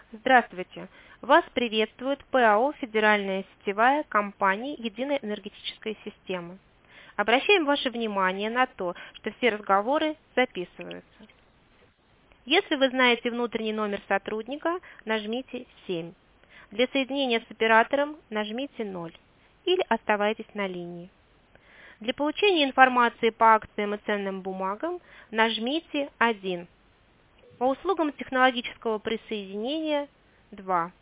Здравствуйте! Вас приветствует ПАО «Федеральная сетевая компания Единая энергетическая система». Обращаем ваше внимание на то, что все разговоры записываются. Если вы знаете внутренний номер сотрудника, нажмите 7. Для соединения с оператором нажмите 0 или оставайтесь на линии. Для получения информации по акциям и ценным бумагам нажмите 1. По услугам технологического присоединения 2.